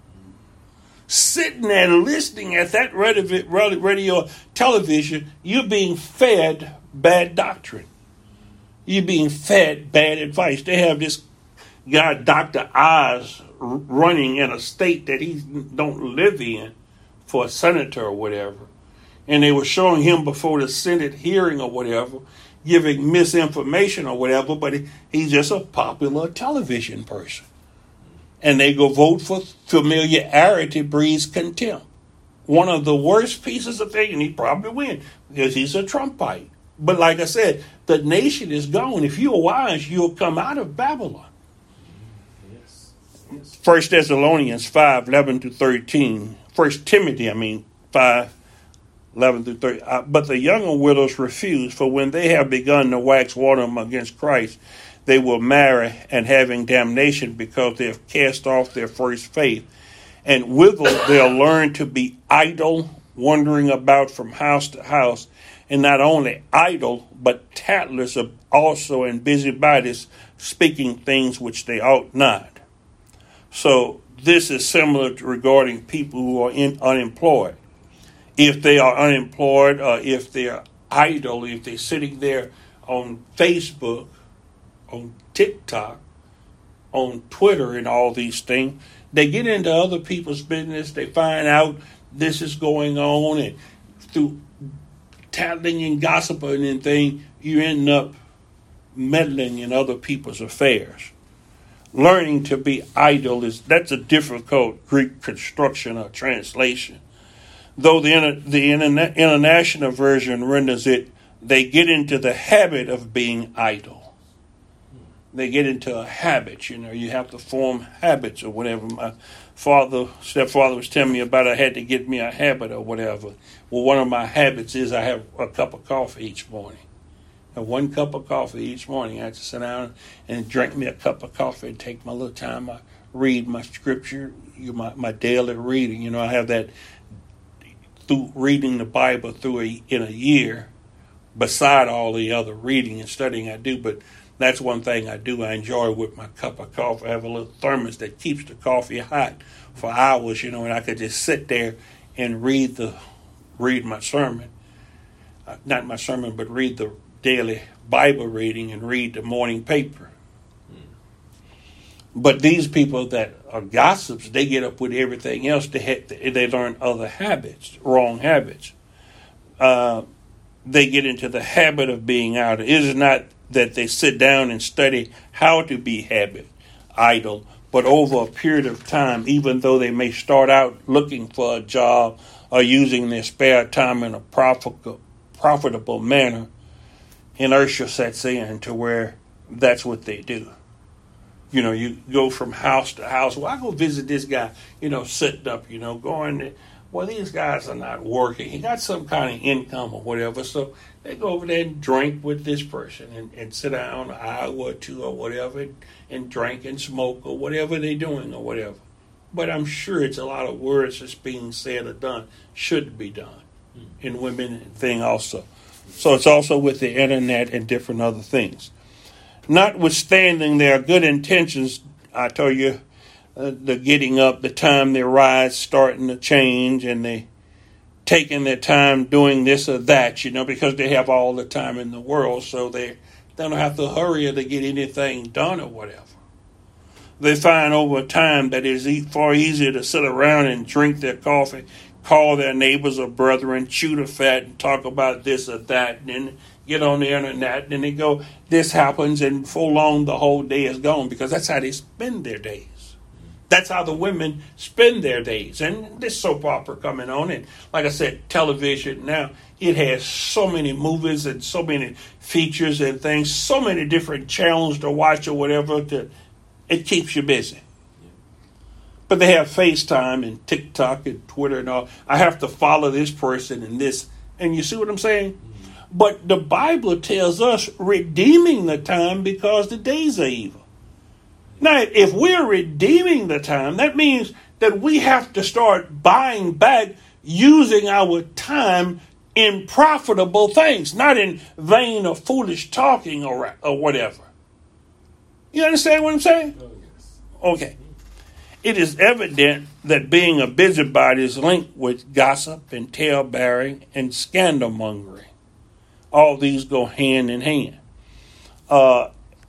Sitting there listening at that radio, radio television, you're being fed bad doctrine. You're being fed bad advice. They have this guy, Doctor Oz, running in a state that he don't live in for a senator or whatever. And they were showing him before the Senate hearing or whatever, giving misinformation or whatever, but he, he's just a popular television person. And they go vote for familiarity breeds contempt. One of the worst pieces of thing, and he probably win, because he's a Trumpite. But like I said, the nation is gone. If you're wise, you'll come out of Babylon. Yes. Yes. First Thessalonians five, eleven to thirteen. First Timothy, I mean, five, eleven through thirty. Uh, but the younger widows refuse, for when they have begun to wax water against Christ, they will marry and having damnation because they have cast off their first faith. And withal they'll learn to be idle, wandering about from house to house, and not only idle, but tattlers also and busybodies, speaking things which they ought not. So this is similar to regarding people who are in, unemployed. If they are unemployed, or if they're idle, if they're sitting there on Facebook, on TikTok, on Twitter and all these things, they get into other people's business. They find out this is going on, and through tattling and gossiping and things, you end up meddling in other people's affairs. Learning to be idle is that's a difficult Greek construction or translation. though the, inter, the interna- international version renders it, they get into the habit of being idle. They get into a habit, you know, you have to form habits or whatever. My father, stepfather was telling me about I had to get me a habit or whatever. Well, one of my habits is I have a cup of coffee each morning. And one cup of coffee each morning. I have to sit down and drink me a cup of coffee and take my little time. I read my scripture, my, my daily reading. You know, I have that through reading the Bible through a, in a year, beside all the other reading and studying I do. But that's one thing I do. I enjoy with my cup of coffee. I have a little thermos that keeps the coffee hot for hours, you know, and I could just sit there and read the read my sermon. Uh, not my sermon, but read the daily Bible reading and read the morning paper. But these people that are gossips, they get up with everything else. They ha- they learn other habits, wrong habits. Uh, they get into the habit of being out. It is not that they sit down and study how to be habit idle, but over a period of time, even though they may start out looking for a job or using their spare time in a profitable, profitable manner, inertia sets in to where that's what they do. You know, you go from house to house. Well, I go visit this guy, you know, sitting up, you know, going there. Well, these guys are not working. He got some kind of income or whatever. So they go over there and drink with this person and, and sit down an hour or two or whatever and, and drink and smoke or whatever they're doing or whatever. But I'm sure it's a lot of words that's being said or done should be done in women thing also. So it's also with the internet and different other things. Notwithstanding their good intentions, I tell you, uh, the getting up, the time they rise, starting to change, and they taking their time doing this or that, you know, because they have all the time in the world, so they, they don't have to hurry to get anything done or whatever. They find over time that it's far easier to sit around and drink their coffee, call their neighbors or brethren, chew the fat, and talk about this or that, and then get on the internet, and they go, this happens, and before long the whole day is gone, because that's how they spend their days. That's how the women spend their days. And this soap opera coming on, and like I said, television now, it has so many movies and so many features and things, so many different channels to watch or whatever, that it keeps you busy. But they have FaceTime and TikTok and Twitter and all. I have to follow this person and this. And you see what I'm saying? But the Bible tells us redeeming the time because the days are evil. Now, if we're redeeming the time, that means that we have to start buying back using our time in profitable things, not in vain or foolish talking or, or whatever. You understand what I'm saying? Oh, yes. Okay. It is evident that being a busybody is linked with gossip and tale-bearing and scandal-mongering. All these go hand in hand. Uh,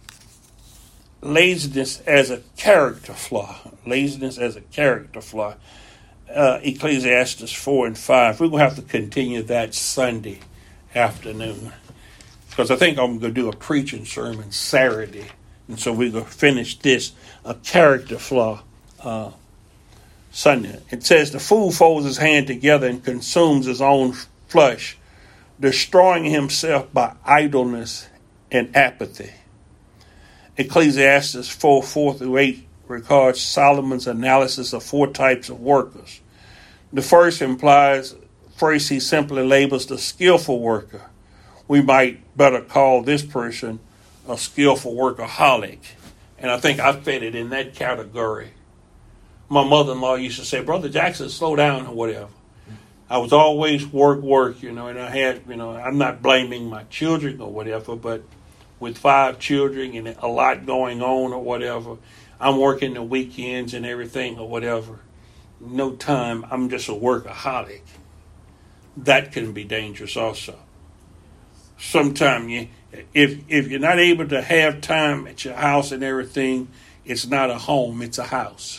laziness as a character flaw. Laziness as a character flaw. Uh, Ecclesiastes four and five. We're going to have to continue that Sunday afternoon, because I think I'm going to do a preaching sermon Saturday. And so we're going to finish this, a character flaw, uh, Sunday. It says, the fool folds his hand together and consumes his own flesh, destroying himself by idleness and apathy. Ecclesiastes four, four through eight records Solomon's analysis of four types of workers. The first implies, first he simply labels the skillful worker. We might better call this person a skillful workaholic. And I think I fit it in that category. My mother-in-law used to say, Brother Jackson, slow down or whatever. I was always work, work, you know, and I had, you know, I'm not blaming my children or whatever, but with five children and a lot going on or whatever, I'm working the weekends and everything or whatever. No time, I'm just a workaholic. That can be dangerous also. Sometimes you, if if you're not able to have time at your house and everything, it's not a home, it's a house.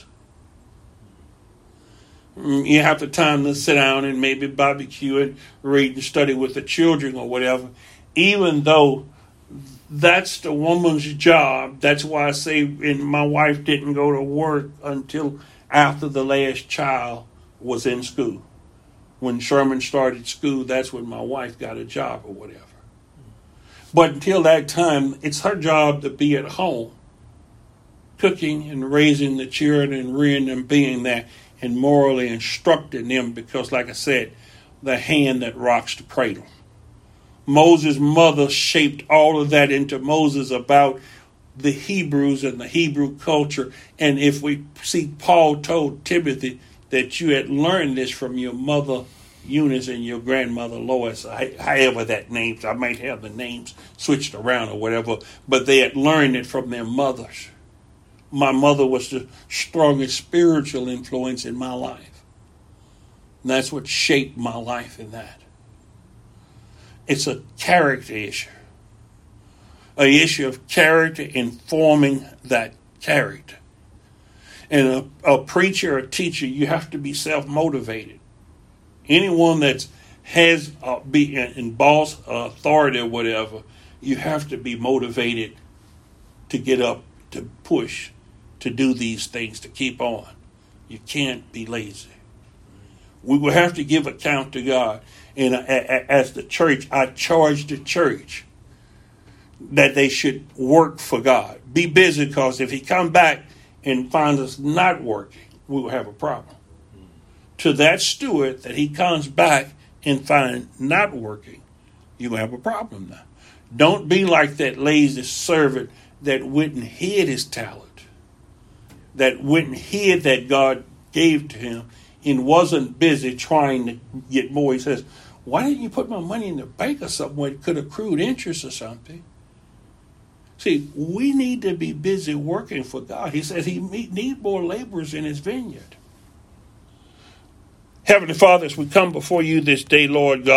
You have the time to sit down and maybe barbecue and read and study with the children or whatever, even though that's the woman's job. That's why I say, and my wife didn't go to work until after the last child was in school. When Sherman started school, that's when my wife got a job or whatever. But until that time, it's her job to be at home, cooking and raising the children and rearing them, being there and morally instructing them, because, like I said, the hand that rocks the cradle. Moses' mother shaped all of that into Moses about the Hebrews and the Hebrew culture. And if we see, Paul told Timothy that you had learned this from your mother Eunice and your grandmother Lois, however that names, I might have the names switched around or whatever, but they had learned it from their mothers. My mother was the strongest spiritual influence in my life. And that's what shaped my life in that. It's a character issue. An issue of character informing that character. And a, a preacher, a teacher, you have to be self-motivated. Anyone that has uh, be in, in boss uh, authority or whatever, you have to be motivated to get up, to push, to do these things, to keep on. You can't be lazy. We will have to give account to God. And uh, as the church, I charge the church that they should work for God. Be busy, because if he come back and finds us not working, we will have a problem. To that steward that he comes back and find not working, you will have a problem now. Don't be like that lazy servant that went and hid his talent, that went and hid that God gave to him and wasn't busy trying to get more. He says, why didn't you put my money in the bank or something where it could accrue interest or something? See, we need to be busy working for God. He says he need more laborers in his vineyard. Heavenly Father, as we come before you this day, Lord God,